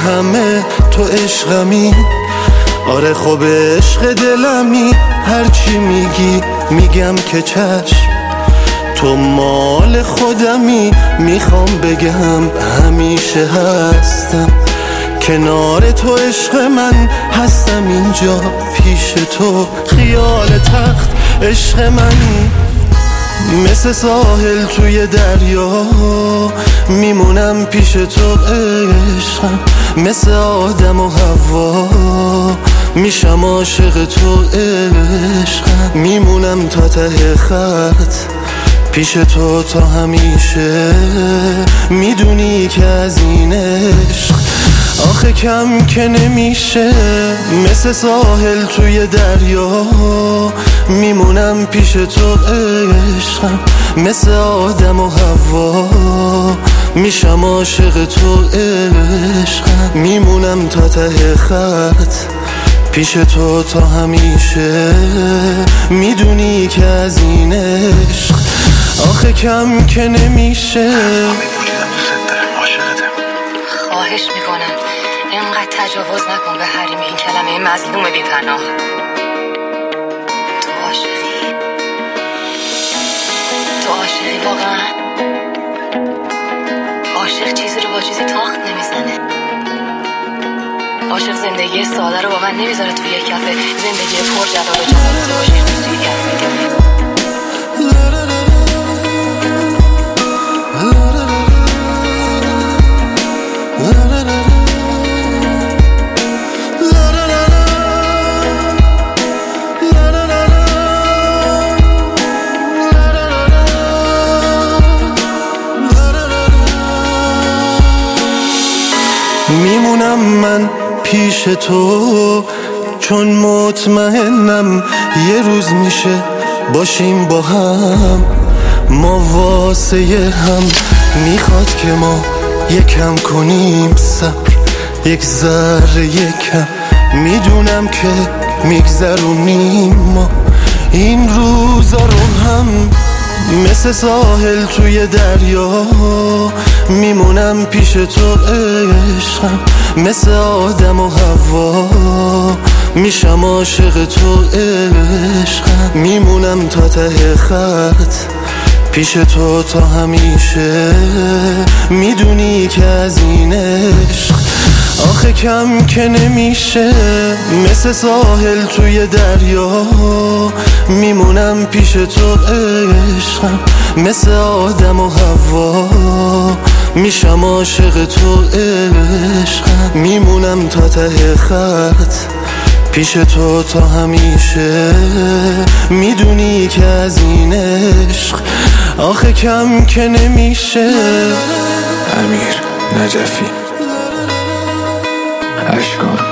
همه تو عشقمی. آره خب عشق دلمی، هرچی میگی میگم که چشم. تو مال خودمی، میخوام بگم همیشه هستم کنار تو. عشق من هستم اینجا پیش تو، خیال تخت عشق من. مثل ساحل توی دریا میمونم پیش تو عشقم. مثل آدم و حوا میشم عاشق تو عشقم. میمونم تا ته خط پیش تو تا همیشه. میدونی که از این عشق آخه کم که نمیشه. مثل ساحل توی دریا میمونم پیش تو عشقم. مثل آدم و حوا میشم عاشق تو عشقم. میمونم تا ته خط پیش تو تا همیشه. میدونی که از این عشق آخه کم که نمیشه. خواهش میکنم اینقدر تجاوز نکن به حریم این کلمه مظلوم بی‌پناه. تو عاشقی واقعا. عاشق چیزی رو با چیزی تاخت نمیزنه. عاشق زندگی ساده رو با من نمیذاره توی یک کفه. زندگی پر جلال و جمال تو عاشق توی یک کفه. میمونم من پیش تو چون مطمئنم یه روز میشه باشیم با هم. ما واسه هم میخواد که ما یکم کنیم صبر، یک ذره یکم. میدونم که میگذرونیم ما این روزا رو هم. مثل ساحل توی دریا میمونم پیش تو عشقم. مثل آدم و حوا میشم عاشق تو عشقم. میمونم تا ته خط پیش تو تا همیشه. میدونی که از این عشق آخه کم که نمیشه. مثل ساحل توی دریا میمونم پیش تو عشقم. مثل آدم و حوا میشم عاشق تو عشقم. میمونم تا ته خط پیش تو تا همیشه. میدونی که از این عشق آخه کم که نمیشه. امیر نجفی اشکان